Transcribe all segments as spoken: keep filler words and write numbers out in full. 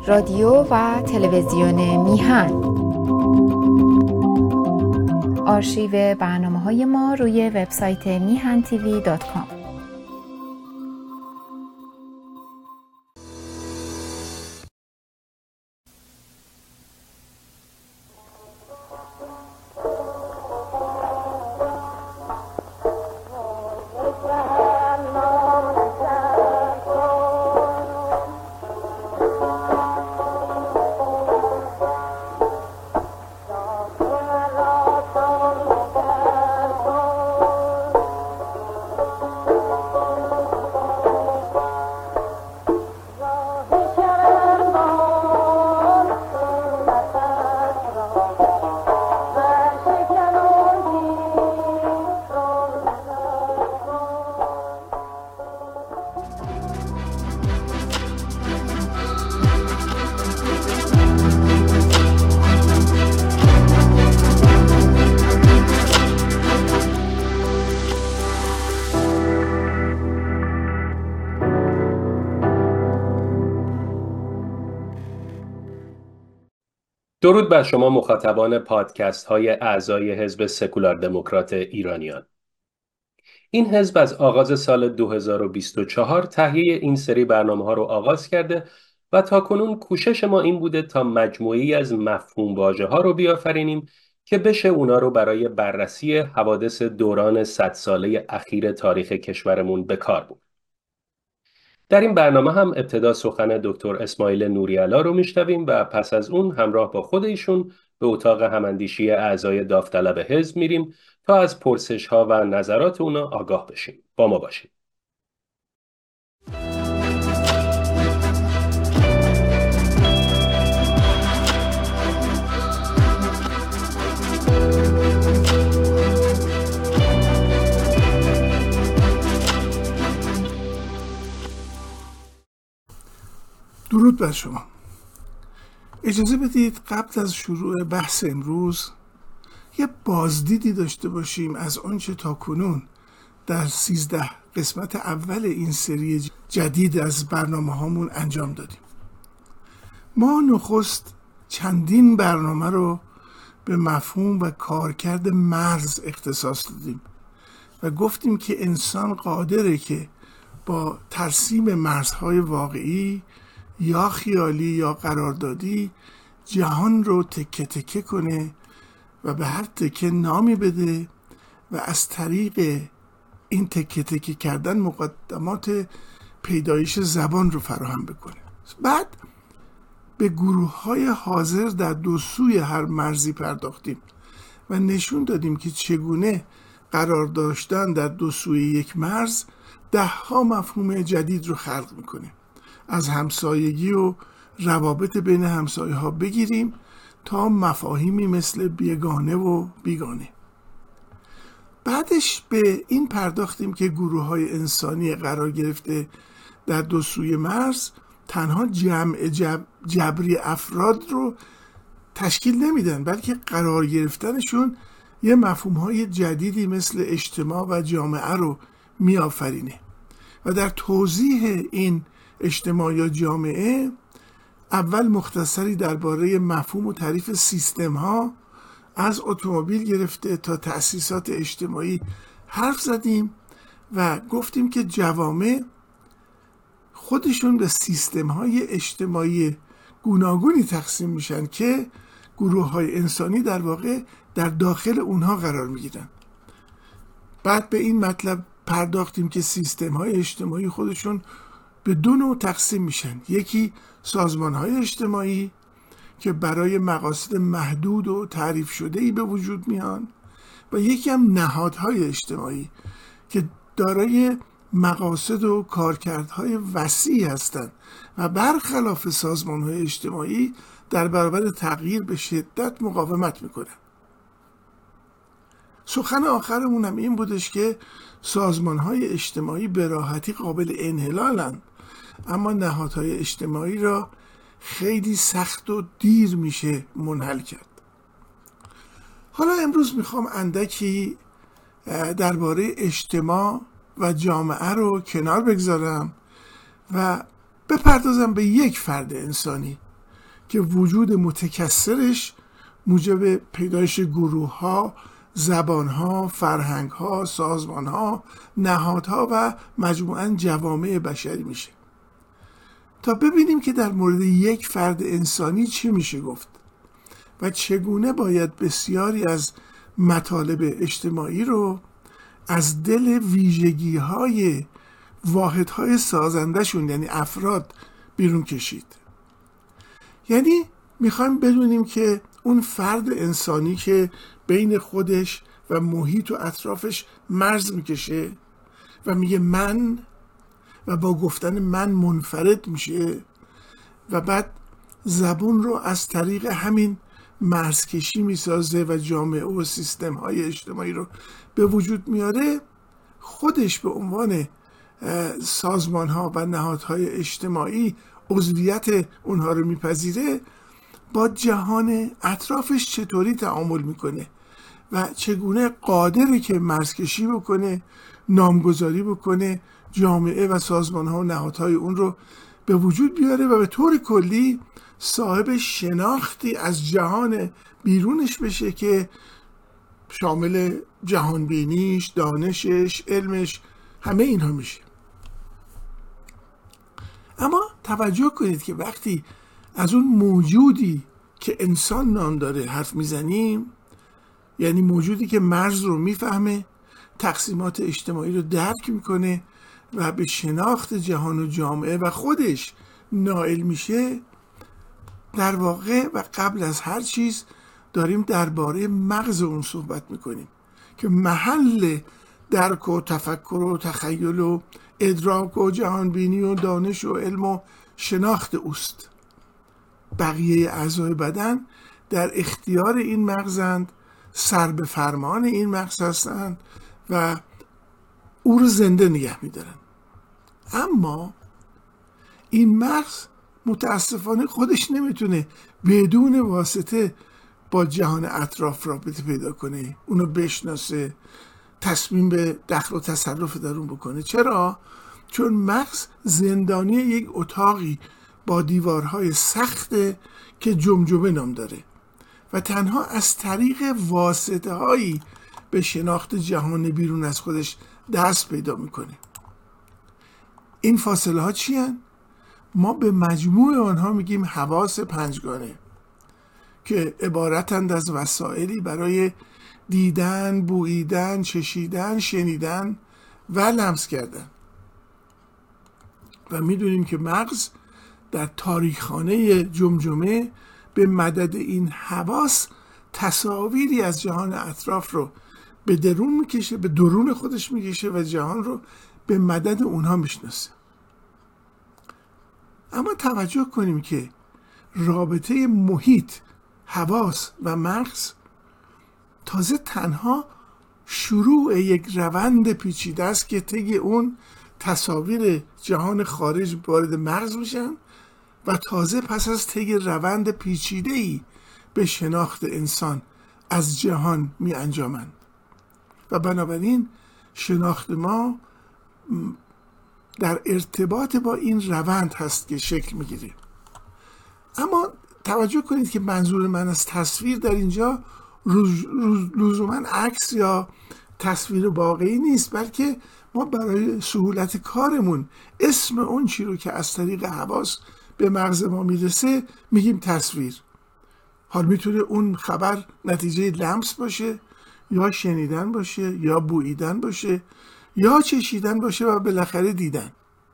رادیو و تلویزیون میهن. آرشیو برنامه‌های ما روی وبسایت میهن تیوی دات کام. درود بر شما مخاطبان پادکست های اعضای حزب سکولار دموکرات ایرانیان. این حزب از آغاز سال دو هزار و بیست و چهار تهیه این سری برنامه ها رو آغاز کرده و تا کنون کوشش ما این بوده تا مجموعی از مفهوم واژه ها رو بیافرینیم که بشه اونا رو برای بررسی حوادث دوران صد ساله اخیر تاریخ کشورمون به کار برد. در این برنامه هم ابتدا سخن دکتر اسماعیل نوری‌علا رو میشنویم و پس از اون همراه با خود ایشون به اتاق هماندیشی اعضای داوطلب حزب میریم تا از پرسش ها و نظرات اونا آگاه بشیم. با ما باشید. درود بر شما. اجازه بدید قبل از شروع بحث امروز یه بازدیدی داشته باشیم از آنچه تا کنون در سیزده قسمت اول این سری جدید از برنامه هامون انجام دادیم. ما نخست چندین برنامه رو به مفهوم و کارکرد مرز اختصاص دادیم و گفتیم که انسان قادره که با ترسیم مرزهای واقعی یا خیالی یا قراردادی جهان رو تکه تکه کنه و به هر تکه نامی بده و از طریق این تکه تکه کردن مقدمات پیدایش زبان رو فراهم بکنه. بعد به گروه های حاضر در دو سوی هر مرزی پرداختیم و نشون دادیم که چگونه قرار داشتن در دو سوی یک مرز ده ها مفهوم جدید رو خلق میکنه. از همسایگی و روابط بین همسایه ها بگیریم تا مفاهیمی مثل بیگانه و بیگانه. بعدش به این پرداختیم که گروه های انسانی قرار گرفته در دو سوی مرز تنها جمع جب جبری افراد رو تشکیل نمیدن، بلکه قرار گرفتنشون یه مفهوم های جدیدی مثل اجتماع و جامعه رو میآفرینه. و در توضیح این اجتماع یا جامعه اول مختصری درباره مفهوم و تعریف سیستم ها از اتومبیل گرفته تا تأسیسات اجتماعی حرف زدیم و گفتیم که جوامع خودشون به سیستم های اجتماعی گوناگونی تقسیم میشن که گروه های انسانی در واقع در داخل اونها قرار میگیرن. بعد به این مطلب پرداختیم که سیستم های اجتماعی خودشون به دو نوع تقسیم میشن. یکی سازمان های اجتماعی که برای مقاصد محدود و تعریف شده‌ای به وجود میان و یکی هم نهادهای اجتماعی که دارای مقاصد و کارکردهای وسیع هستند و برخلاف سازمان های اجتماعی در برابر تغییر به شدت مقاومت میکنن. سخن آخرمون هم این بودش که سازمان های اجتماعی به راحتی قابل انحلالن، اما نهادهای اجتماعی را خیلی سخت و دیر میشه منحل کرد. حالا امروز میخوام اندکی درباره اجتماع و جامعه رو کنار بگذارم و بپردازم به یک فرد انسانی که وجود متکثرش موجب پیدایش گروه ها، زبان ها، فرهنگ ها، سازمان ها، نهادها و مجموعاً جوامع بشری میشه. تا ببینیم که در مورد یک فرد انسانی چی میشه گفت و چگونه باید بسیاری از مطالب اجتماعی رو از دل ویژگی های واحد های سازنده شون یعنی افراد بیرون کشید. یعنی میخوایم بدونیم که اون فرد انسانی که بین خودش و محیط و اطرافش مرز میکشه و میگه من و با گفتن من منفرد میشه و بعد زبون رو از طریق همین مرزکشی میسازه و جامعه و سیستم های اجتماعی رو به وجود میاره، خودش به عنوان سازمان ها و نهادهای اجتماعی عضویت اونها رو میپذیره، با جهان اطرافش چطوری تعامل میکنه و چگونه قادره که مرزکشی بکنه، نامگذاری بکنه، جامعه و سازمان ها و نهادهای اون رو به وجود بیاره و به طور کلی صاحب شناختی از جهان بیرونش بشه که شامل جهانبینیش، دانشش، علمش، همه اینها میشه. اما توجه کنید که وقتی از اون موجودی که انسان نام داره حرف میزنیم، یعنی موجودی که مرز رو میفهمه، تقسیمات اجتماعی رو درک میکنه و به شناخت جهان و جامعه و خودش نائل میشه، در واقع و قبل از هر چیز داریم درباره مغز اون صحبت میکنیم که محل درک و تفکر و تخیل و ادراک و جهانبینی و دانش و علم و شناخت اوست. بقیه اعضای بدن در اختیار این مغزند، سر به فرمان این مغز هستند و او رو زنده نگه میدارن. اما این مغز متاسفانه خودش نمیتونه بدون واسطه با جهان اطراف رابطه پیدا کنه، اونو بشناسه، تصمیم به دخل و تصرف در اون بکنه. چرا؟ چون مغز زندانی یک اتاقی با دیوارهای سخت که جمجمه نام داره و تنها از طریق واسطه هایی به شناخت جهان بیرون از خودش دست پیدا میکنه. این فاصله ها چی هن؟ ما به مجموع آنها میگیم حواس پنجگانه که عبارتند از وسایلی برای دیدن، بوییدن، چشیدن، شنیدن و لمس کردن. و میدونیم که مغز در تاریخخانه جمجمه به مدد این حواس تصاویری از جهان اطراف رو به درون میکشه، به درون خودش میکشه و جهان رو به مدد اونها میشناسه. اما توجه کنیم که رابطه محیط، حواس و مغز تازه تنها شروع یک روند پیچیده است که طی اون تصاویر جهان خارج وارد مغز میشن و تازه پس از طی روند پیچیده‌ای به شناخت انسان از جهان می انجامند و بنابراین شناخت ما در ارتباط با این روند هست که شکل میگیره. اما توجه کنید که منظور من از تصویر در اینجا لزوما عکس یا تصویر واقعی نیست، بلکه ما برای سهولت کارمون اسم اون چی رو که از طریق حواس به مغز ما میرسه میگیم تصویر. حال میتونه اون خبر نتیجه لمس باشه یا شنیدن باشه یا بوییدن باشه یا چشیدن باشه و بالاخره دیدن.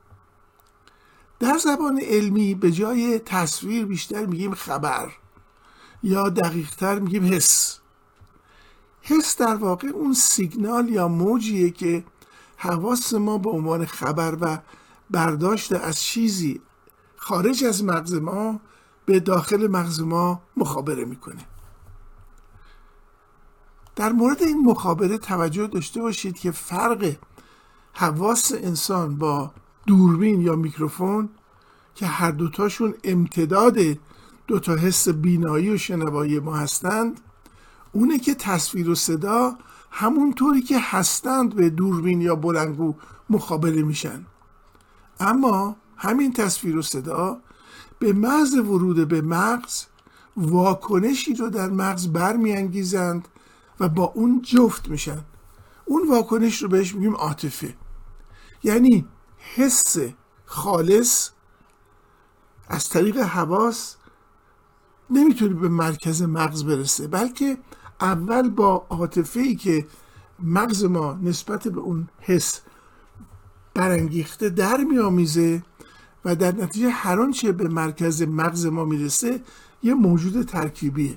در زبان علمی به جای تصویر بیشتر میگیم خبر یا دقیق‌تر میگیم حس. حس در واقع اون سیگنال یا موجیه که حواس ما به عنوان خبر و برداشت از چیزی خارج از مغز ما به داخل مغز ما مخابره میکنه. در مورد این مخابره توجه داشته باشید که فرق حواس انسان با دوربین یا میکروفون که هر دوتاشون امتداد دوتا حس بینایی و شنوایی ما هستند، اونه که تصویر و صدا همونطوری که هستند به دوربین یا بلندگو مخابره میشن، اما همین تصویر و صدا به محض ورود به مغز واکنشی رو در مغز برمیانگیزند و با اون جفت میشن. اون واکنش رو بهش میگیم عاطفه. یعنی حس خالص از طریق حواس نمیتونه به مرکز مغز برسه، بلکه اول با عاطفه‌ای که مغز ما نسبت به اون حس برانگیخته در میامیزه و در نتیجه هر آنچه به مرکز مغز ما میرسه یه موجود ترکیبیه.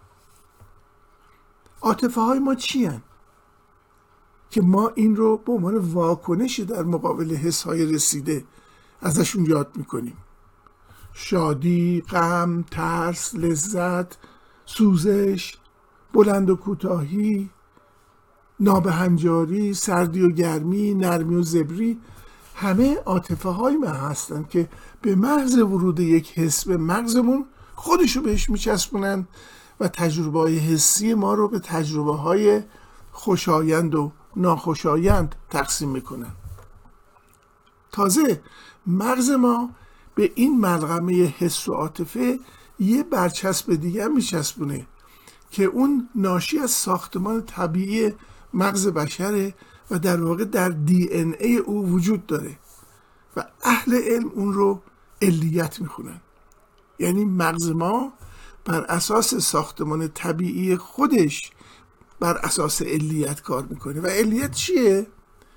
عاطفه های ما چی هن؟ که ما این رو به عنوان واکنشی در مقابل حس های رسیده ازشون یاد میکنیم. شادی، غم، ترس، لذت، سوزش، بلند و کوتاهی، نابهنجاری، سردی و گرمی، نرمی و زبری، همه عاطفه های ما هستن که به محض ورود یک حس به مغزمون خودشو بهش میچسبونن و تجربه های حسی ما رو به تجربه های خوشایند و ناخوشایند تقسیم میکنن. تازه مغز ما به این ملغمه حس و عاطفه یه برچسب دیگه میچسبونه که اون ناشی از ساختمان طبیعی مغز بشره و در واقع در دی ان ای او وجود داره و اهل علم اون رو علیت میخونن. یعنی مغز ما بر اساس ساختمان طبیعی خودش بر اساس علیت کار میکنه. و علیت چیه؟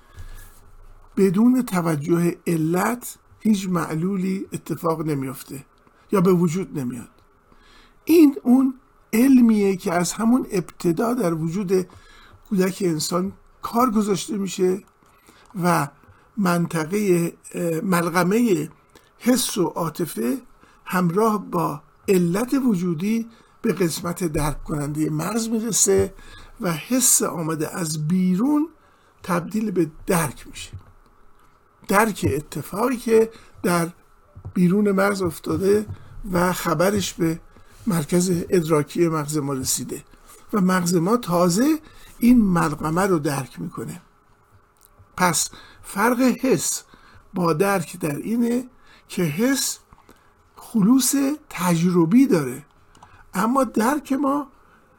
بدون توجه علت هیچ معلولی اتفاق نمیفته یا به وجود نمیاد. این اون علمیه که از همون ابتدا در وجود کودک انسان کار گذاشته میشه و منطقه ملغمه حس و عاطفه همراه با علت وجودی به قسمت درک کننده مغز میرسه و حس آمده از بیرون تبدیل به درک میشه. درک اتفاقی که در بیرون مغز افتاده و خبرش به مرکز ادراکی مغز ما رسیده و مغز ما تازه این ملغمه رو درک میکنه. پس فرق حس با درک در اینه که حس خلوص تجربی داره، اما درک ما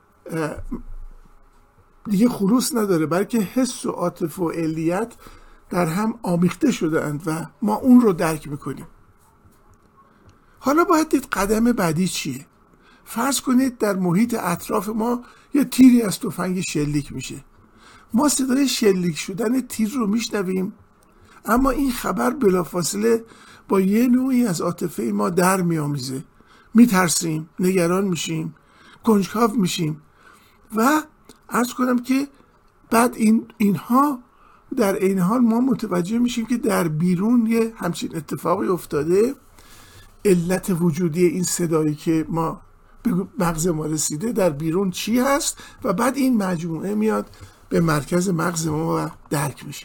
دیگه خلوص نداره، بلکه حس و عاطفه و علیت در هم آمیخته شده اند و ما اون رو درک میکنیم. حالا باید دید قدم بعدی چیه. فرض کنید در محیط اطراف ما یه تیری از تفنگ شلیک میشه. ما صدای شلیک شدن تیر رو میشنویم، اما این خبر بلافاصله با یه نوعی از عاطفه ما در میامیزه. میترسیم، نگران میشیم، کنجکاو میشیم و عرض کنم که بعد این اینها در این حال ما متوجه میشیم که در بیرون یه همچین اتفاقی افتاده. علت وجودی این صدایی که ما به مغز ما رسیده در بیرون چی هست و بعد این مجموعه میاد به مرکز مغز ما و درک میشه.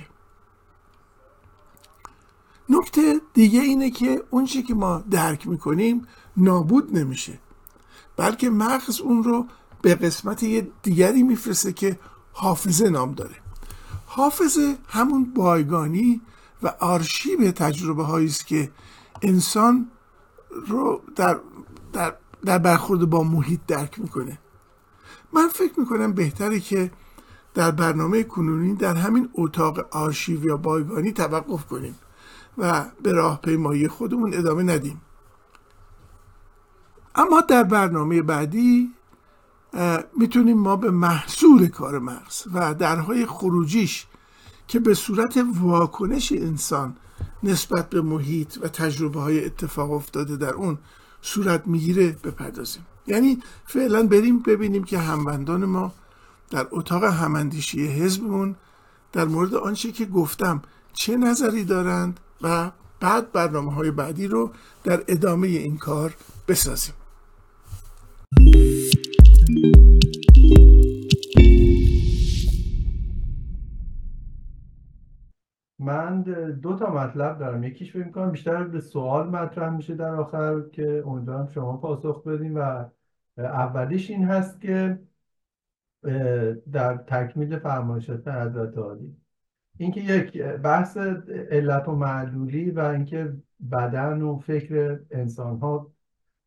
نکته دیگه اینه که اون چی که ما درک میکنیم نابود نمیشه، بلکه مغز اون رو به قسمت یه دیگری میفرسته که حافظه نام داره. حافظه همون بایگانی و آرشیو تجربه هایی است که انسان رو در, در, در برخورد با محیط درک میکنه. من فکر میکنم بهتره که در برنامه کنونی در همین اتاق آرشیو یا بایگانی توقف کنیم و به راهپیمایی خودمون ادامه ندیم. اما در برنامه بعدی میتونیم ما به محصول کار مغز و درهای خروجیش که به صورت واکنش انسان نسبت به محیط و تجربه های اتفاق افتاده در اون صورت میگیره بپردازیم. یعنی فعلا بریم ببینیم که هموندان ما در اتاق هماندیشی حزبمون در مورد آنچه که گفتم چه نظری دارند و بعد برنامه های بعدی رو در ادامه این کار بسازیم. من دو تا مطلب دارم. یکیش فکر می‌کنم بیشتر به سوال مطرح میشه در آخر که امیدوارم شما پاسخ بدین و اولیش این هست که در تکمیل فرمایشات حضرت عالی اینکه یک بحث علت و معلولی و اینکه بدن و فکر انسان ها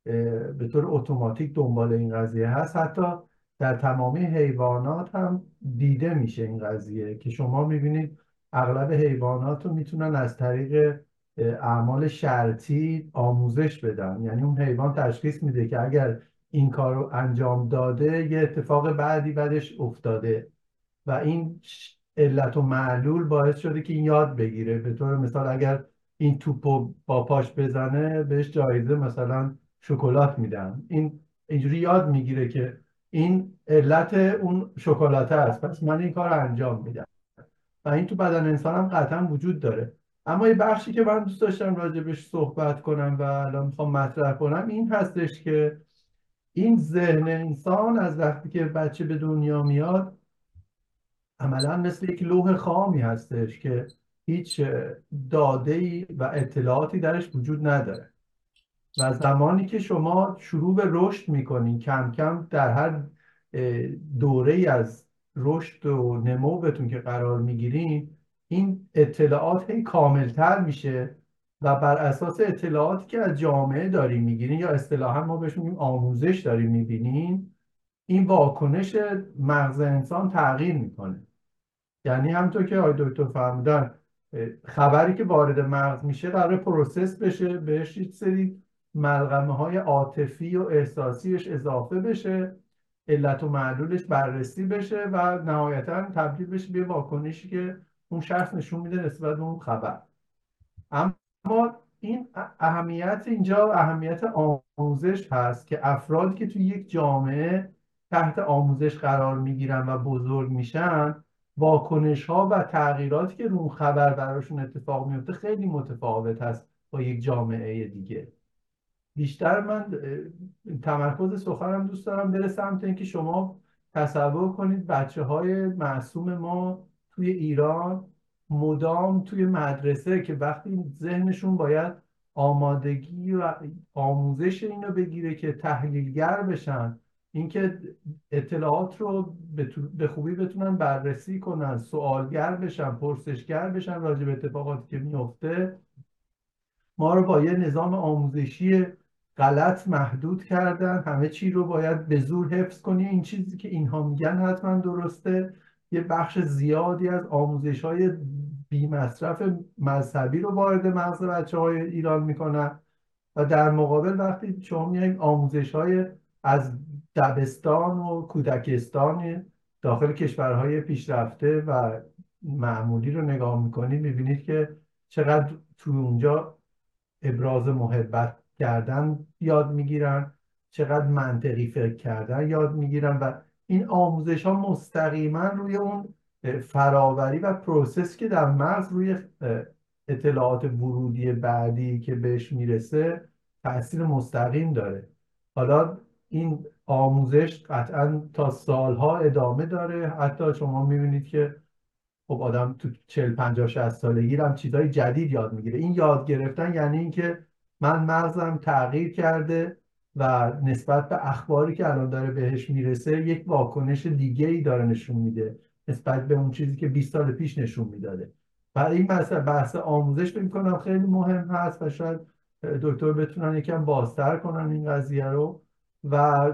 به طور اتوماتیک دنبال این قضیه هست. حتی در تمامی حیوانات هم دیده میشه این قضیه که شما میبینید اغلب حیوانات رو میتونن از طریق اعمال شرطی آموزش بدن. یعنی اون حیوان تشخیص میده که اگر این کار رو انجام داده یه اتفاق بعدی بعدش افتاده و این علت و معلول باعث شده که این یاد بگیره. به طور مثال اگر این توپو با پاش بزنه بهش جایزه مثلا شکلات میدن. این اینجوری یاد میگیره که این علت اون شکلاته است، پس من این کار رو انجام میدم و این تو بدن انسان هم قطعا وجود داره. اما یه بخشی که من دوست داشتم راجبش صحبت کنم و الان میخوام مطرح کنم این هستش که این ذهن انسان از وقتی که بچه به دنیا میاد عملا مثل یک لوح خامی هستش که هیچ داده‌ای و اطلاعاتی درش وجود نداره و زمانی که شما شروع به رشد میکنین کم کم در هر دوره ای از رشد و نموتون که قرار میگیرین این اطلاعات هی کاملتر میشه و بر اساس اطلاعاتی که از جامعه داریم میگیرین یا اصطلاحا ما بهش میگیم آموزش داریم میبینین این واکنش مغز انسان تغییر میکنه. یعنی همونطور که آقای دکتر فرمودن خبری که وارد مغز میشه قرار پروسس بشه، بهش یک سری ملغمه های عاطفی و احساسیش اضافه بشه، علت و معلولش بررسی بشه و نهایتا تبدیل بشه به واکنشی که اون شخص نشون میده نسبت به اون خبر. اما این اهمیت اینجا اهمیت آموزش هست که افرادی که توی یک جامعه تحت آموزش قرار میگیرن و بزرگ میشن واکنش ها و تغییراتی که رو خبر براشون اتفاق میفته خیلی متفاوت هست با یک جامعه دیگه. بیشتر من تمرکز سخنم دوست دارم بره سمت اینکه شما تصور کنید بچه های معصوم ما توی ایران مدام توی مدرسه که وقتی ذهنشون باید آمادگی و آموزش اینو بگیره که تحلیلگر بشن، اینکه اطلاعات رو به خوبی بتونن بررسی کنن، سوالگر بشن، پرسشگر بشن راجع به اتفاقاتی که میفته، ما رو با یه نظام آموزشی غلط محدود کردن. همه چی رو باید به زور حفظ کنی. این چیزی که اینها میگن حتما درسته. یه بخش زیادی از آموزش های بی مصرف مذهبی رو وارد مغز بچه های ایران میکنن و در مقابل وقتی شما میاییم آموزش های از دبستان و کودکستان داخل کشورهای پیشرفته و معمولی رو نگاه میکنید میبینید که چقدر تو اونجا ابراز محبت کردن یاد میگیرن، چقدر منطقی فکر کردن یاد میگیرن و این آموزش ها مستقیما روی اون فراوری و پروسس که در مغز روی اطلاعات ورودی بعدی که بهش میرسه تأثیر مستقیم داره. حالا این آموزش قطعا تا سالها ادامه داره. حتی شما میبینید که خب آدم تو چهل پنجاه شصت سالگی هم چیزای جدید یاد میگیره. این یاد گرفتن یعنی اینکه من مغزم تغییر کرده و نسبت به اخباری که الان داره بهش میرسه یک واکنش دیگه ای داره نشون میده نسبت به اون چیزی که بیست سال پیش نشون میداده. برای این مسئله بحث آموزش فکر می‌کنم خیلی مهم هست و شاید دکتر بتونن یکم بازتر کنن این قضیه رو. و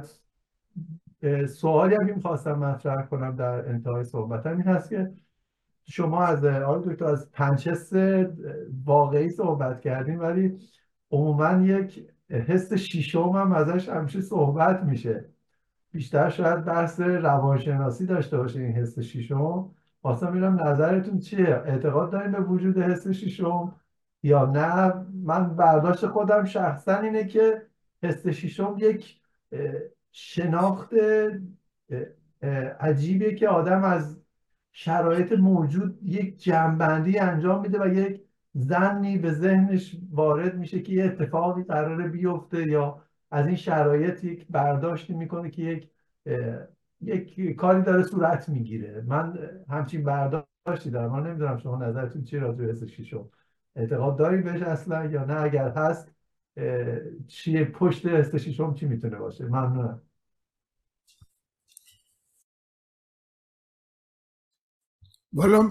سوالی هم می‌خواستم مطرح کنم در انتهای صحبتم این هست که شما از آقای دکتر از پنج حس واقعی صحبت کردیم ولی عموما یک حس شیشم هم ازش همیشه صحبت میشه. بیشتر شاید بحث روانشناسی داشته باشه این حس شیشم. واسه میرم نظرتون چیه؟ اعتقاد داریم به وجود حس شیشم یا نه؟ من برداشت خودم شخصا اینه که حس شیشم یک شناخت عجیبه که آدم از شرایط موجود یک جمع‌بندی انجام میده و یک ظنی به ذهنش وارد میشه که یه اتفاقی قراره بیفته یا از این شرایط یک برداشتی میکنه که یک یک کاری داره صورت میگیره. من همچین برداشتی دارم. من نمیدونم شما نظرتون چیه راجع به حس شیشم؟ اعتقاد دارید بهش اصلا یا نه؟ اگر هست چیه پشت حس شیشم چی میتونه باشه؟ ممنونم. والا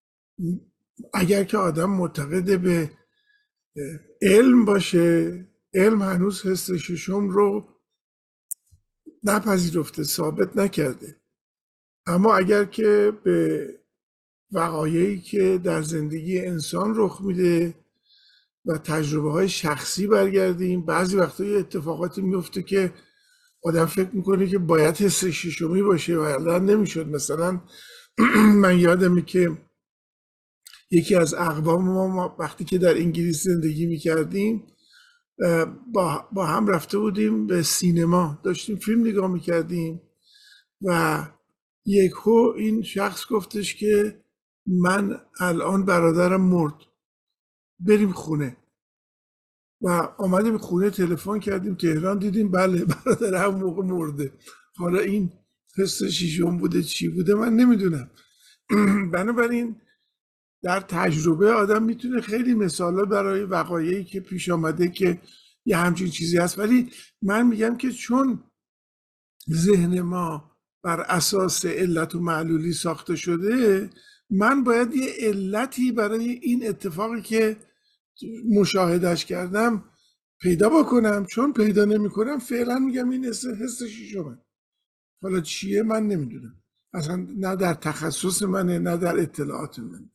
اگر که آدم معتقد به علم باشه، علم هنوز حس ششم رو نپذیرفته، ثابت نکرده. اما اگر که به وقایعی که در زندگی انسان رخ میده و تجربه های شخصی برگردیم، بعضی وقتا یه اتفاقاتی میفته که آدم فکر میکنه که باید حس ششمی باشه و الان نمیشد. مثلا من یادمه که یکی از اقوام ما وقتی که در انگلیس زندگی میکردیم با, با هم رفته بودیم به سینما، داشتیم فیلم نگاه میکردیم و یکو این شخص گفتش که من الان برادرم مرد، بریم خونه. و آمدیم خونه، تلفن کردیم تهران، دیدیم بله برادر هم موقع مرده. حالا این حس شیشم بوده چی بوده من نمیدونم. بنابراین در تجربه آدم میتونه خیلی مثالا برای وقایعی که پیش آمده که یه همچین چیزی هست، ولی من میگم که چون ذهن ما بر اساس علت و معلولی ساخته شده، من باید یه علتی برای این اتفاقی که مشاهدهش کردم پیدا بکنم. چون پیدا نمی کنم فعلا میگم این حس شیشمه. حالا چیه من نمیدونم، اصلا نه در تخصص منه نه در اطلاعات منه.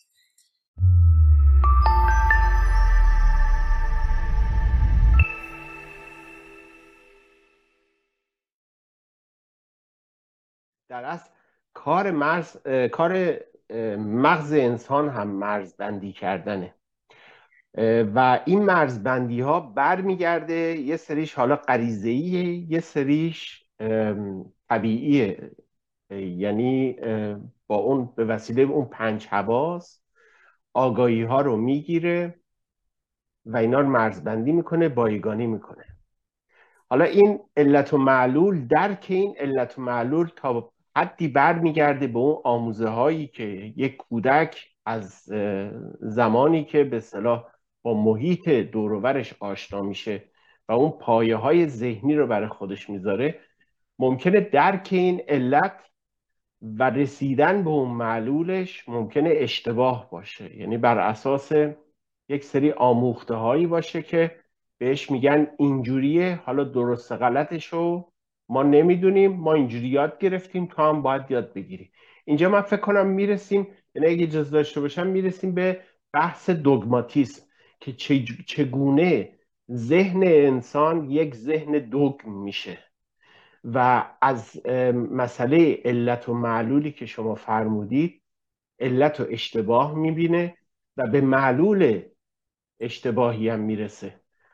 در اصل کار مرز کار مغز انسان هم مرزبندی کردنه و این مرزبندی ها برمیگرده یه سریش حالا غریزه‌ایه، یه سریش طبیعیه. یعنی با اون به وسیله اون پنج حواس آگاهی ها رو میگیره و اینا رو مرزبندی میکنه، بایگانی میکنه. حالا این علت و معلول، درک این علت و معلول تا حدی برمیگرده به اون آموزه هایی که یک کودک از زمانی که به اصطلاح با محیط دور و برش آشنا میشه و اون پایه های ذهنی رو برای خودش میذاره، ممکنه درک این علت و رسیدن به اون معلولش ممکنه اشتباه باشه. یعنی بر اساس یک سری آموخته هایی باشه که بهش میگن اینجوریه، حالا درست غلطشو ما نمیدونیم، ما اینجوری یاد گرفتیم، تو هم باید یاد بگیری. اینجا من فکر کنم میرسیم، یعنی اگه اجازه داشته باشم، میرسیم به بحث دوگماتیسم که چگونه ذهن انسان یک ذهن دوگم میشه و از مسئله علت و معلولی که شما فرمودید علت و اشتباه میبینه و به معلول اشتباهی هم میرسه.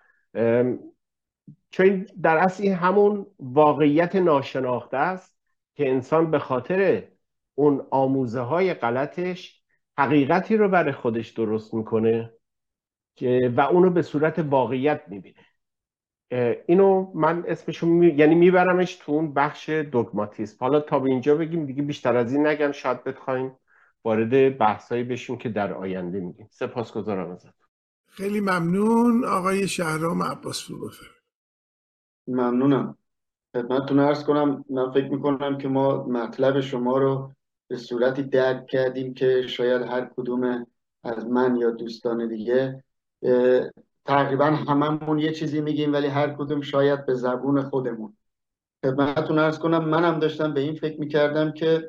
چون در اصل این همون واقعیت ناشناخته است که انسان به خاطر اون آموزه های غلطش حقیقتی رو برای خودش درست میکنه و اونو به صورت واقعیت میبینه. اینو من اسمشو می... یعنی میبرمش تو اون بخش دوگماتیسم. حالا تا به اینجا بگیم دیگه، بیشتر از این نگم، شاید بخوایم وارد بحثایی بشیم که در آینده میگیم. سپاسگزارم ازت. خیلی ممنون. آقای شهرام عباسپور بفرمایید. ممنونم. خدمتتون عرض کنم من فکر میکنم که ما مطلب شما رو به صورتی درک کردیم که شاید هر کدوم از من یا دوستان دیگه تقریبا هممون یه چیزی میگیم ولی هر کدوم شاید به زبون خودمون. خدمتتون عرض کنم منم داشتم به این فکر میکردم که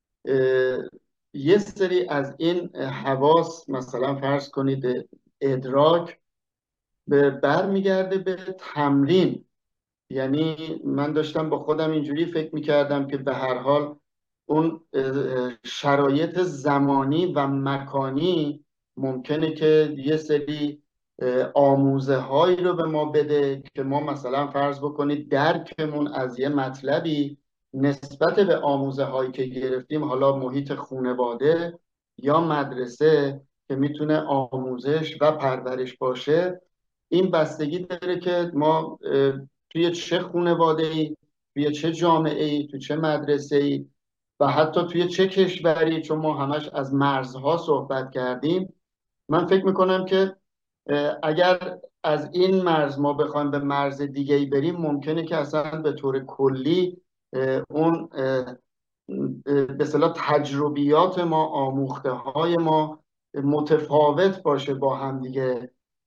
یه سری از این حواس، مثلا فرض کنید ادراک، به برمیگرده به تمرین. یعنی من داشتم با خودم اینجوری فکر میکردم که به هر حال اون شرایط زمانی و مکانی ممکنه که یه سری آموزه هایی رو به ما بده که ما مثلا فرض بکنید درکمون از یه مطلبی نسبت به آموزه هایی که گرفتیم، حالا محیط خانواده یا مدرسه که میتونه آموزش و پرورش باشه، این بستگی داره که ما توی چه خانواده‌ای، توی چه جامعه‌ای، توی چه مدرسه‌ای و حتی توی چه کشوری، چون ما همش از مرزها صحبت کردیم. من فکر میکنم که اگر از این مرز ما بخوایم به مرز دیگه‌ای بریم، ممکنه که اصلا به طور کلی اون به اصطلاح تجربیات ما، آموخته های ما متفاوت باشه با هم دیگه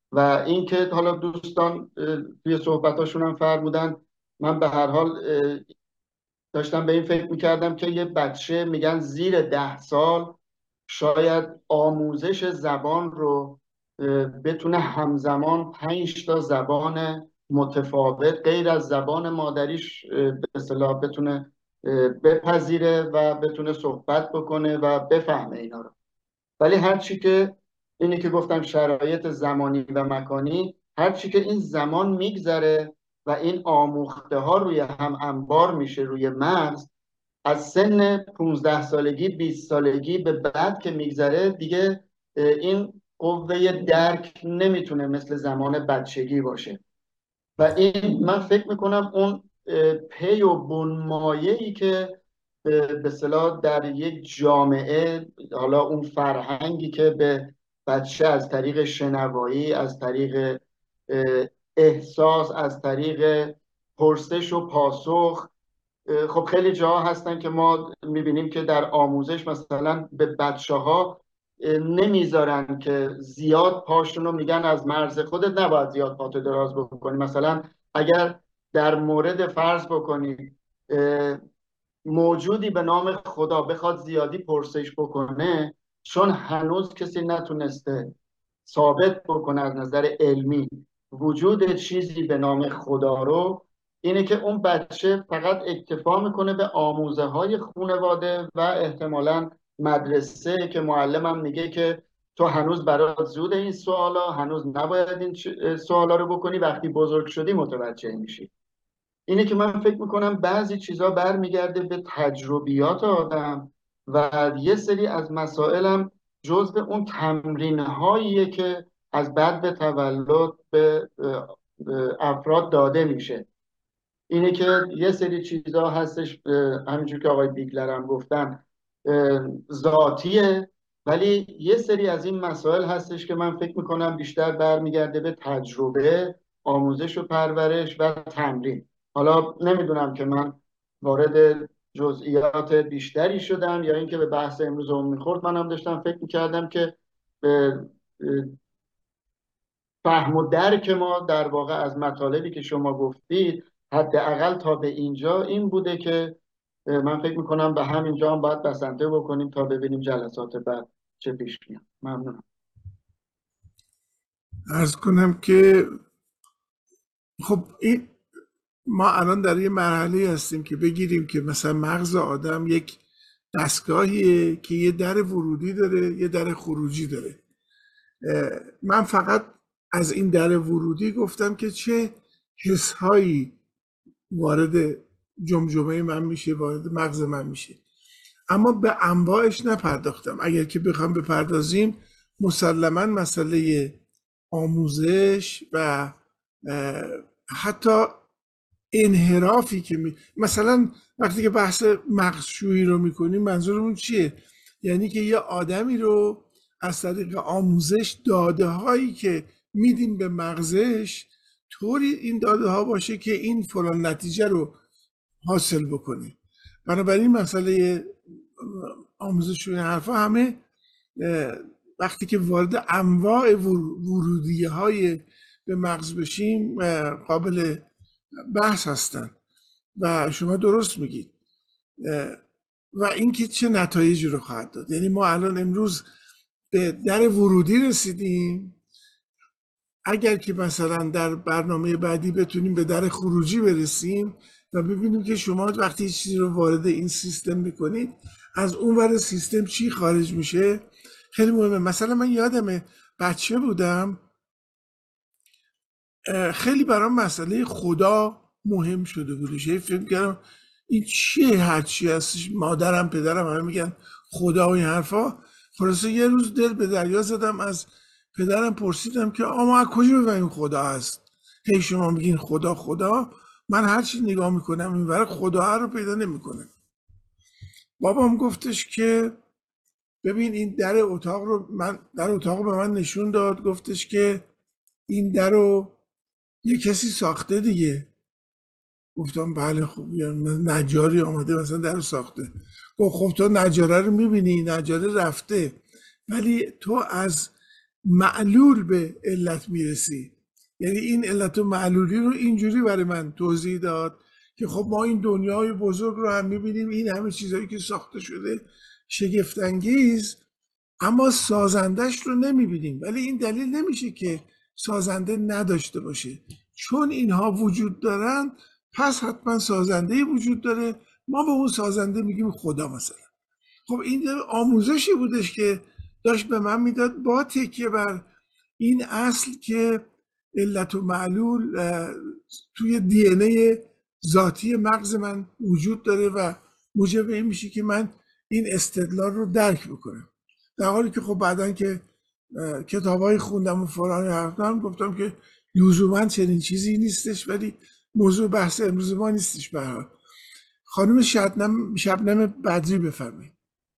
و اینکه حالا دوستان توی صحبتاشون هم فرمودن، من به هر حال داشتم به این فکر میکردم که یه بچه میگن زیر ده سال شاید آموزش زبان رو بتونه همزمان پنج تا زبان متفاوت غیر از زبان مادریش به اصطلاح بتونه بپذیره و بتونه صحبت بکنه و بفهمه اینا رو. ولی هرچی که اینی که گفتم شرایط زمانی و مکانی، هرچی که این زمان میگذره و این آموخته ها روی هم انبار میشه روی مغز، از سن پونزده سالگی بیست سالگی به بعد که میگذره دیگه این قوه درک نمیتونه مثل زمان بچگی باشه و این من فکر میکنم اون پی و بنمایه‌ای که به اصطلاح در یک جامعه، حالا اون فرهنگی که به بچه از طریق شنوایی، از طریق احساس، از طریق پرسش و پاسخ، خب خیلی جاها هستن که ما میبینیم که در آموزش مثلا به بچه ها نمیذارن که زیاد پاشونو میگن از مرز خودت نباید زیاد پاتو دراز بکنی. مثلا اگر در مورد فرض بکنی موجودی به نام خدا بخواد زیادی پرسش بکنه، چون هنوز کسی نتونسته ثابت بکنه از نظر علمی وجود چیزی به نام خدا رو، اینه که اون بچه فقط اکتفا میکنه به آموزه های خانواده و احتمالاً مدرسه که معلمم میگه که تو هنوز برات زود این سوالا، هنوز نباید این سوالا رو بکنی، وقتی بزرگ شدی متوجه میشی. اینه که من فکر میکنم بعضی چیزا برمیگرده به تجربیات آدم و یه سری از مسائلم جزء اون تمرین هاییه که از بعد به تولد به افراد داده میشه. اینه که یه سری چیزا هستش همینجور که آقای بیگلر هم گفتن ذاتیه، ولی یه سری از این مسائل هستش که من فکر میکنم بیشتر برمیگرده به تجربه، آموزش و پرورش و تمرین. حالا نمیدونم که من وارد جزئیات بیشتری شدم یا اینکه به بحث امروز اون میخورد. منم داشتم فکر میکردم که فهم و درک ما در واقع از مطالبی که شما گفتید حداقل تا به اینجا این بوده که من فکر میکنم به همینجا هم باید بسنده بکنیم تا ببینیم جلسات بعد چه پیش میاد. ممنونم. عرض کنم که خب این ما الان در یه مرحله هستیم که بگیریم که مثلا مغز آدم یک دستگاهیه که یه در ورودی داره، یه در خروجی داره. من فقط از این در ورودی گفتم که چه حسهایی وارد جمجمه من میشه، وارد مغز من میشه، اما به انواعش نپرداختم. اگر که بخوام بپردازیم مسلما مسئله آموزش و حتی انحرافی که می... مثلا وقتی که بحث مغزشویی رو میکنیم منظورمون چیه؟ یعنی که یه آدمی رو از طریق آموزش داده هایی که میدیم به مغزش طوری این داده ها باشه که این فلان نتیجه رو حاصل بکنه. بنابراین مسئله آموزش و این حرفا همه وقتی که وارد انواع ورودی های به مغز بشیم قابل بحث هستن و شما درست میگید. و اینکه چه نتایجی رو خواهد داد. یعنی ما الان امروز به در ورودی رسیدیم، اگر که مثلا در برنامه بعدی بتونیم به در خروجی برسیم و ببینیم که شما وقتی چیزی رو وارد این سیستم میکنید از اون ور سیستم چی خارج میشه خیلی مهمه. مثلا من یادمه بچه بودم خیلی برام مسئله خدا مهم شده بودش. فکر کردم این چیه، هرچی هستش، مادرم پدرم همه میگن خدا و این حرفا. خلاصه یه روز دل به دریا زدم، از پدرم پرسیدم که آما از کجا بفهمیم خدا هست؟ هی شما میگین خدا خدا، من هرچی نگاه میکنم این ور خدا رو پیدا نمیکنم. بابام گفتش که ببین این در اتاق رو من در اتاق به من نشون داد، گفتش که این در رو یه کسی ساخته دیگه. گفتم بله خب نجاری آمده مثلا در رو ساخته. گفت خب تو نجاره رو میبینی، نجاره رفته، ولی تو از معلول به علت میرسی. یعنی این علت و معلولی رو اینجوری برای من توضیح داد که خب ما این دنیای بزرگ رو هم میبینیم، این همه چیزهایی که ساخته شده شگفت‌انگیز، اما سازندش رو نمیبینیم. ولی این دلیل نمیشه که سازنده نداشته باشه. چون اینها وجود دارن پس حتما سازنده وجود داره. ما به اون سازنده میگیم خدا مثلا. خب این آموزشی بودش که داشت به من میداد با تکیه بر این اصل که علت و معلول توی دی ان ای ذاتی مغز من وجود داره و موجب این میشه که من این استدلال رو درک بکنم. در حالی که خب بعدن که کتابای خوندم و فلان حرفتم گفتم که لزوما چنین چیزی نیستش، ولی موضوع بحث امروز ما نیستش. به هر حال خانم شبنم شبنم بدری بفرمایید.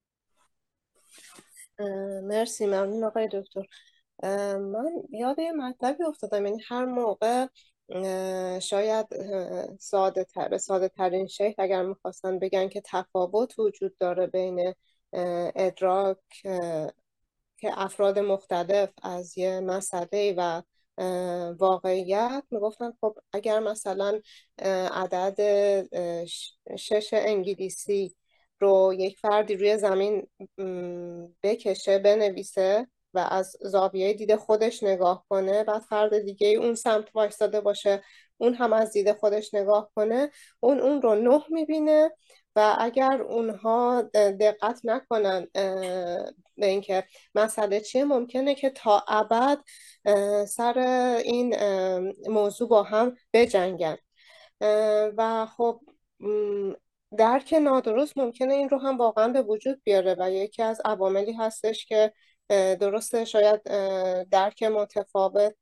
مرسی، ممنون آقای دکتر. من یاد یه مطلبی افتادم، یعنی هر موقع شاید ساده تر به ساده ترین شکل اگر میخواستن بگن که تفاوت وجود داره بین ادراک که افراد مختلف از یه مسئله و واقعیت، میگفتن خب اگر مثلا عدد شش انگلیسی رو یک فردی روی زمین بکشه بنویسه و از زاویه دید خودش نگاه کنه، بعد فرد دیگه اون سمت وایستاده باشه اون هم از دید خودش نگاه کنه، اون اون رو نه میبینه و اگر اونها دقت نکنن به اینکه مسئله چیه ممکنه که تا ابد سر این موضوع با هم بجنگن و خب درک نادرست ممکنه این رو هم واقعا به وجود بیاره و یکی از عواملی هستش که درسته شاید درک متفاوت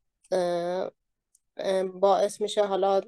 باعث میشه حالا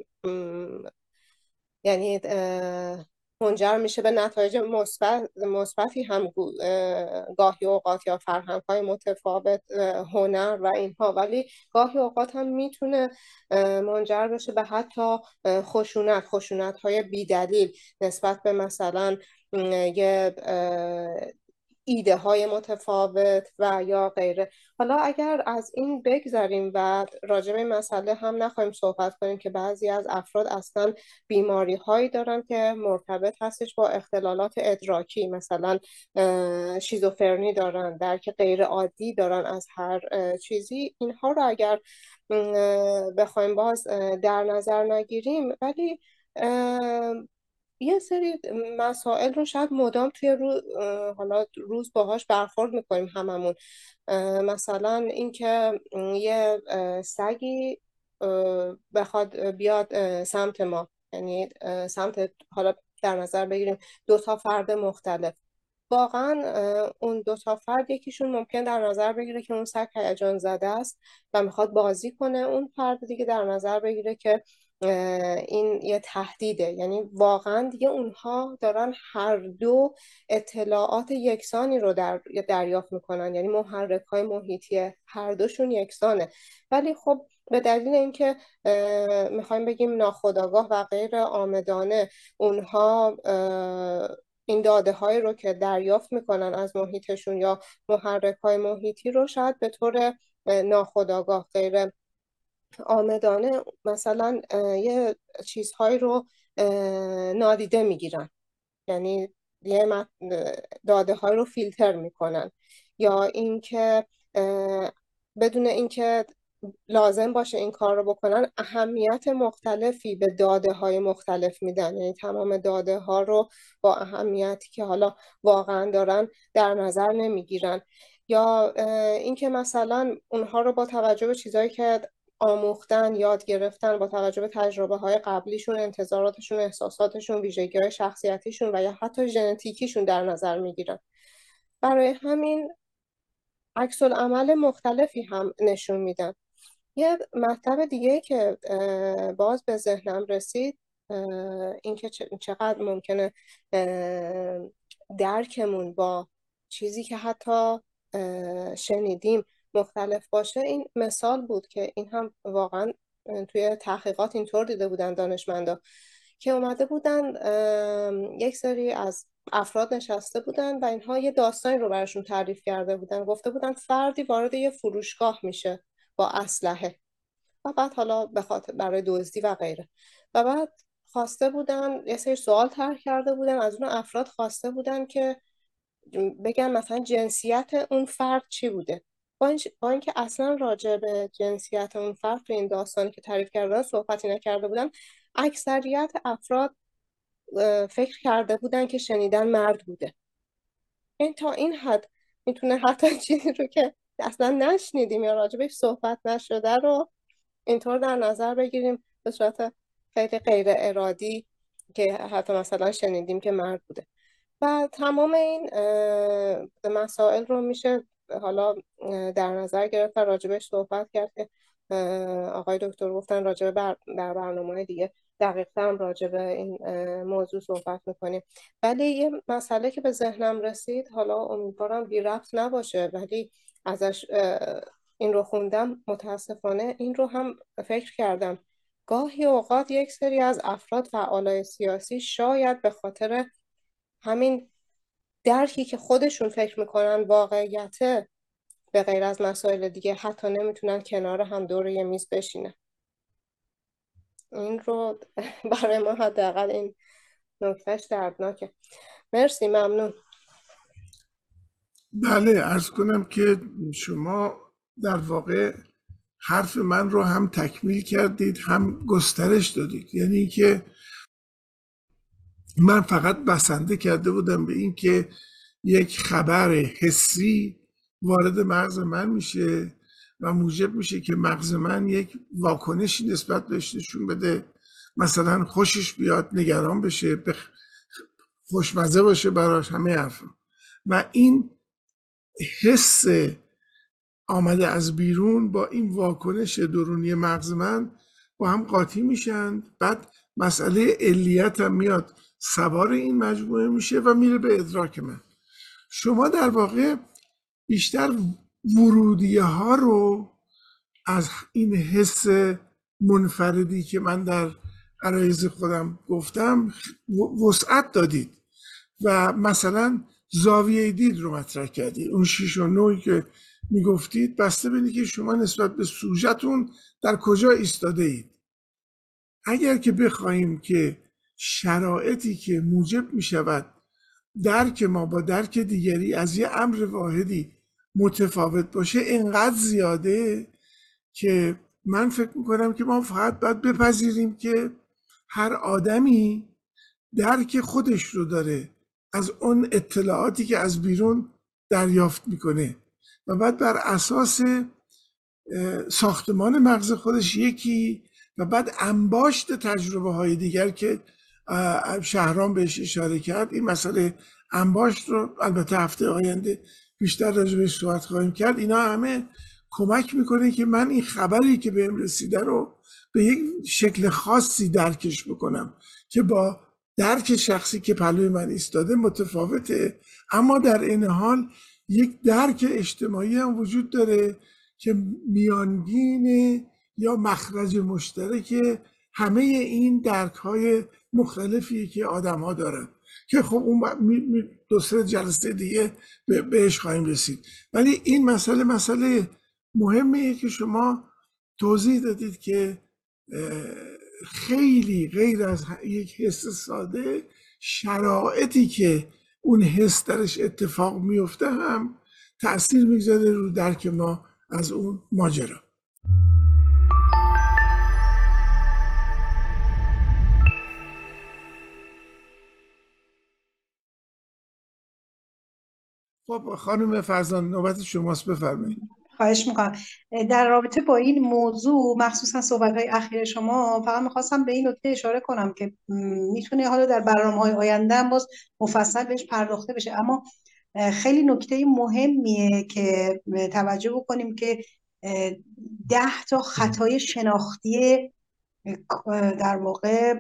یعنی منجر میشه به نتایج مثبت مثبتی هم گاهی اوقات یا فرهنگ‌های متفاوت، هنر و اینها، ولی گاهی اوقات هم میتونه منجر بشه به حتی خشونت خشونت‌های بی‌دلیل نسبت به مثلا یه ایده های متفاوت و یا غیره. حالا اگر از این بگذاریم و راجع به این مسئله هم نخواهیم صحبت کنیم که بعضی از افراد اصلا بیماری هایی دارن که مرتبط هستش با اختلالات ادراکی، مثلا شیزوفرنی دارن، درک غیر عادی دارن از هر چیزی، اینها رو اگر بخوایم باز در نظر نگیریم، ولی یه سری مسائل رو شاید مدام توی رو حالا روز باهاش برخورد میکنیم هممون. مثلا اینکه یه سگی بخواد بیاد سمت ما، یعنی سمت حالا در نظر بگیریم دو تا فرد مختلف، واقعا اون دو تا فرد یکیشون ممکن در نظر بگیره که اون سگ هیجان زده است و میخواد بازی کنه، اون فرد دیگه در نظر بگیره که این یه تهدیده. یعنی واقعا دیگه اونها دارن هر دو اطلاعات یکسانی رو در دریافت میکنن، یعنی محرک های محیطی هر دوشون یکسانه، ولی خب به دلیل اینکه میخوایم بگیم ناخودآگاه و غیر عامدانه اونها این داده هایی رو که دریافت میکنن از محیطشون یا محرک های محیطی رو شاید به طور ناخودآگاه غیر عامدانه مثلا یه چیزهایی رو نادیده میگیرن، یعنی یه داده های رو فیلتر میکنن، یا اینکه بدون اینکه لازم باشه این کار رو بکنن اهمیت مختلفی به داده های مختلف میدن، یعنی تمام داده ها رو با اهمیتی که حالا واقعا دارن در نظر نمیگیرن، یا اینکه مثلا اونها رو با توجه به چیزهایی که آموختن، یاد گرفتن، با توجه به تجربه های قبلیشون، انتظاراتشون، احساساتشون، ویژگی های شخصیتیشون و یا حتی ژنتیکیشون در نظر میگیرن. برای همین عکس العمل مختلفی هم نشون میدن. یه مطلب دیگه که باز به ذهنم رسید این که چقدر ممکنه درکمون با چیزی که حتی شنیدیم مختلف باشه. این مثال بود که این هم واقعا توی تحقیقات اینطور دیده بودن دانشمندا که اومده بودن یک سری از افراد نشسته بودن و اینها یه داستانی رو براشون تعریف کرده بودن. گفته بودن فردی وارد یه فروشگاه میشه با اسلحه و بعد حالا به خاطر برای دزدی و غیره، و بعد خواسته بودن یه سری سوال طرح کرده بودن از اون افراد، خواسته بودن که بگن مثلا جنسیت اون فرد چی بوده، با, این با اینکه اصلا راجع به جنسیت اون فرد تو این داستانی که تعریف کردن صحبتی نکرده بودن. اکثریت افراد فکر کرده بودن که شنیدن مرد بوده. این تا این حد میتونه حتی چیزی رو که اصلا نشنیدیم یا راجبش صحبت نشده رو اینطور در نظر بگیریم به صورت خیلی غیر ارادی که حتی مثلا شنیدیم که مرد بوده. و تمام این مسائل رو میشه حالا در نظر گرفت و راجبش صحبت کرد که آقای دکتر گفتن راجب بر در برنامه دیگه دقیقاً هم راجب این موضوع صحبت میکنیم. ولی یه مسئله که به ذهنم رسید، حالا امیدوارم بی ربط نباشه، ولی ازش این رو خوندم متاسفانه این رو هم فکر کردم. گاهی اوقات یک سری از افراد فعالای سیاسی شاید به خاطر همین درکی که خودشون فکر میکنن واقعیته، به غیر از مسائل دیگه حتی نمیتونن کنار هم دور یه میز بشینن. این رو برای ما حداقل این نکتهش دردناکه. مرسی، ممنون. بله، عرض کنم که شما در واقع حرف من رو هم تکمیل کردید هم گسترش دادید. یعنی که من فقط بسنده کرده بودم به این که یک خبر حسی وارد مغز من میشه و موجب میشه که مغز من یک واکنشی نسبت بهش نشون بده، مثلا خوشش بیاد، نگران بشه، بخ... خوشمزه باشه براش، همه حرفا. و این حس آمده از بیرون با این واکنش درونی مغز من با هم قاطی میشن. بعد مسئله علیت هم میاد سوار این مجموعه میشه و میره به ادراک من. شما در واقع بیشتر ورودیه ها رو از این حس منفردی که من در عرایز خودم گفتم وسعت دادید و مثلا زاویه دید رو مطرح کردید. اون شیش و نوی که میگفتید بسته بینید که شما نسبت به سوژه‌تون در کجا ایستاده اید. اگر که بخوایم که شرایطی که موجب میشود درک ما با درک دیگری از یه امر واحدی متفاوت باشه اینقدر زیاده که من فکر میکنم که ما فقط باید بپذیریم که هر آدمی درک خودش رو داره از اون اطلاعاتی که از بیرون دریافت میکنه و بعد بر اساس ساختمان مغز خودش یکی و بعد انباشت تجربه های دیگر که شهرام بهش اشاره کرد، این مسئله انباشت رو البته هفته آینده بیشتر راجع بهش صحبت خواهیم کرد. اینا همه کمک میکنه که من این خبری که بهم رسیده رو به یک شکل خاصی درکش بکنم که با درک شخصی که پلوی من ایستاده متفاوته، اما در این حال یک درک اجتماعی هم وجود داره که میانگین یا مخرج مشترک همه این درک های مختلفی که آدم ها دارن که خب اون دو سه جلسه دیگه بهش خواهیم رسید. ولی این مسئله مسئله مهمیه که شما توضیح دادید که خیلی غیر از یک حس ساده، شرایطی که اون حس درش اتفاق میفته هم تأثیر میگذاره رو درک ما از اون ماجرا. خب خانم فرزان نوبت شماست، بفرمایید. خواهش میکنم. در رابطه با این موضوع مخصوصا صحبت‌های اخیر شما فقط میخواستم به این نکته اشاره کنم که میتونه حالا در برنامه‌های آینده هم باز مفصل بهش پرداخته بشه، اما خیلی نکته مهمیه که توجه بکنیم که ده تا خطای شناختی در واقع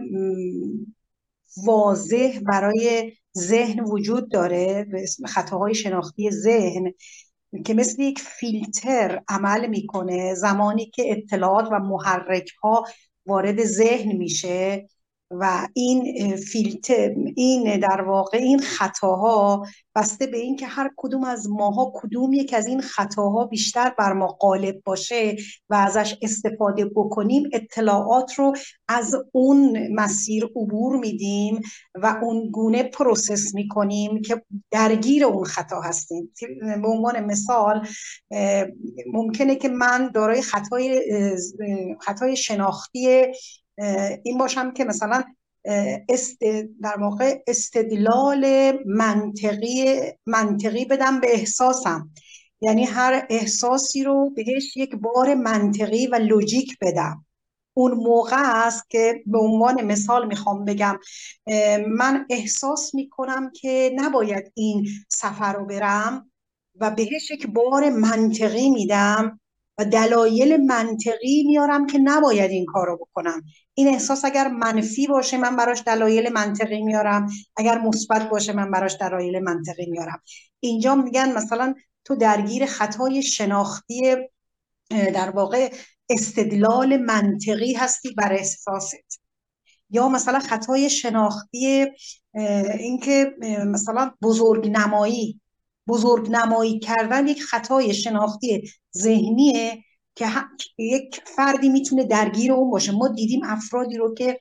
واضح برای ذهن وجود داره به اسم خطاهای شناختی ذهن که مثل یک فیلتر عمل میکنه زمانی که اطلاعات و محرک ها وارد ذهن میشه و این فیلتر، این در واقع این خطاها بسته به این که هر کدوم از ماها کدوم یک از این خطاها بیشتر بر ما غالب باشه و ازش استفاده بکنیم، اطلاعات رو از اون مسیر عبور میدیم و اون گونه پروسس میکنیم که درگیر اون خطا هستیم. به عنوان مثال ممکنه که من دارای خطای خطای شناختی این باشم که مثلا است در واقع استدلال منطقی منطقی بدم به احساسم، یعنی هر احساسی رو بهش یک بار منطقی و لوجیک بدم. اون موقع است که به عنوان مثال میخوام بگم من احساس میکنم که نباید این سفر رو برم و بهش یک بار منطقی میدم و دلایل منطقی میارم که نباید این کار رو بکنم. این احساس اگر منفی باشه من براش دلایل منطقی میارم، اگر مثبت باشه من براش دلایل منطقی میارم. اینجا میگن مثلا تو درگیر خطای شناختی در واقع استدلال منطقی هستی بر احساست، یا مثلا خطای شناختی اینکه مثلا بزرگ نمایی بزرگ نمایی کردن یک خطای شناختی ذهنیه که یک فردی میتونه درگیر اون باشه. ما دیدیم افرادی رو که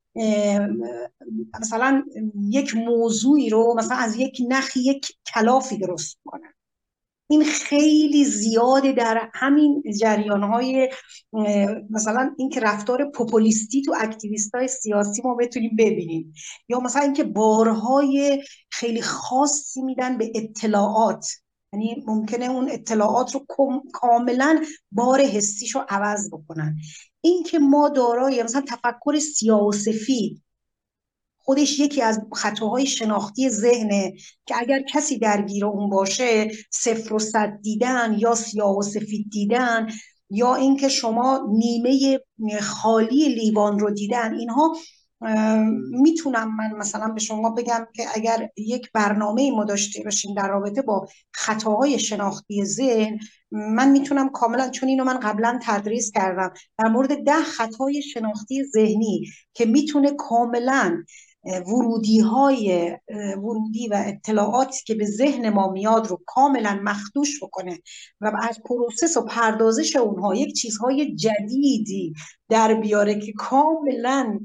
مثلا یک موضوعی رو مثلا از یک نخی یک کلافی درست کنن. این خیلی زیاده در همین جریان‌های مثلا اینکه رفتار پوپولیستی تو اکتیویست‌های سیاسی ما بتونیم ببینیم، یا مثلا اینکه بارهای خیلی خاصی میدن به اطلاعات، یعنی ممکنه اون اطلاعات رو کاملا بار حسیش رو عوض بکنن. اینکه ما دارای مثلا تفکر سیاه و سفید خودش یکی از خطاهای شناختی ذهنه که اگر کسی درگیر اون باشه صفر و صد دیدن یا سیاه و سفید دیدن یا اینکه شما نیمه خالی لیوان رو دیدن، اینها میتونم من مثلا به شما بگم که اگر یک برنامه ما داشته باشیم در رابطه با خطاهای شناختی ذهن، من میتونم کاملا، چون اینو من قبلا تدریس کردم، در مورد ده خطای شناختی ذهنی که میتونه کاملا ورودی های ورودی و اطلاعاتی که به ذهن ما میاد رو کاملا مخدوش بکنه و از پروسس و پردازش اونها یک چیزهای جدیدی در بیاره که کاملا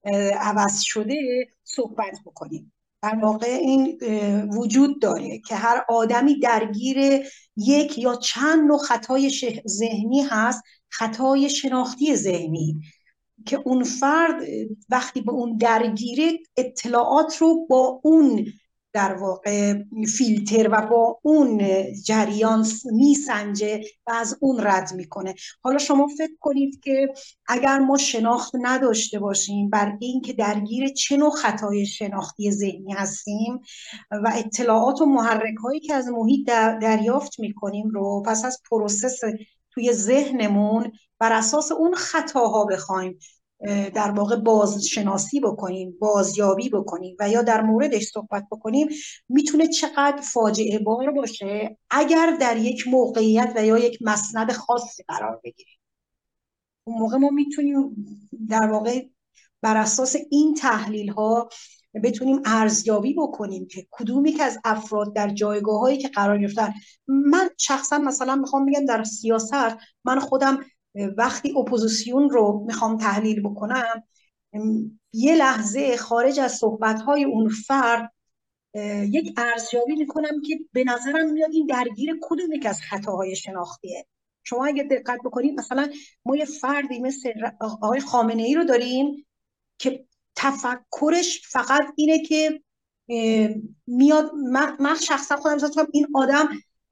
عوض شده صحبت بکنیم. در واقع این وجود داره که هر آدمی درگیر یک یا چند نوع خطای ذهنی هست، خطای شناختی ذهنی، که اون فرد وقتی به اون درگیره اطلاعات رو با اون در واقع فیلتر و با اون جریان میسنجه و از اون رد میکنه. حالا شما فکر کنید که اگر ما شناخت نداشته باشیم بر این که درگیر چه نوع خطای شناختی ذهنی هستیم و اطلاعات و محرک هایی که از محیط دریافت میکنیم رو پس از پروسس توی ذهنمون بر اساس اون خطاها بخوایم در واقع بازشناسی بکنیم، بازیابی بکنیم و یا در موردش صحبت بکنیم، میتونه چقدر فاجعه بار باشه اگر در یک موقعیت و یا یک مسند خاصی قرار بگیریم. اون موقع ما میتونیم در واقع بر اساس این تحلیل ها بتونیم ارزیابی بکنیم که کدومی که از افراد در جایگاه هایی که قرار گرفتن. من شخصا مثلا میخوام بگم در سیاست من خودم وقتی اپوزیسیون رو میخوام تحلیل بکنم یه لحظه خارج از صحبت‌های اون فرد یک ارزیابی میکنم که به نظرم میاد این درگیر کدومی که از خطاهای شناختیه. شما اگه دقت بکنید مثلا ما یه فردی مثل آقای خامنه‌ای رو داریم که تفکرش فقط اینه که میاد، من شخصا خودم احساس می‌کنم این آدم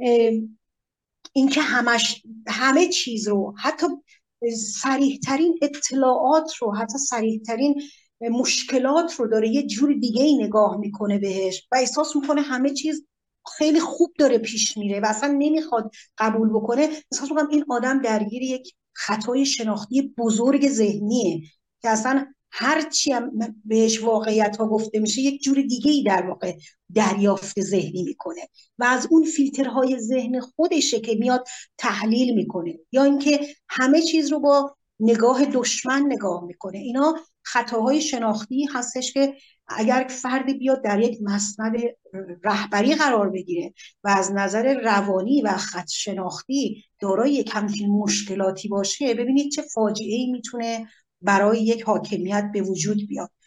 اینکه همش همه چیز رو، حتی صریح ترین اطلاعات رو، حتی صریح ترین مشکلات رو داره یه جور دیگه ای نگاه میکنه بهش و احساس میکنه همه چیز خیلی خوب داره پیش میره و اصلا نمیخواد قبول بکنه. احساس میکنم این آدم درگیر یک خطای شناختی بزرگ ذهنیه که اصلا هر چی هم بهش واقعیت ها گفته میشه یک جور دیگه ای در واقع دریافت ذهنی میکنه و از اون فیلترهای ذهن خودشه که میاد تحلیل میکنه، یا اینکه همه چیز رو با نگاه دشمن نگاه میکنه. اینا خطاهای شناختی هستش که اگر فردی بیاد در یک مسند رهبری قرار بگیره و از نظر روانی و خط شناختی دارای یک همچین مشکلاتی باشه، ببینید چه فاجعه‌ای میتونه برای یک حاکمیت به وجود بیاد.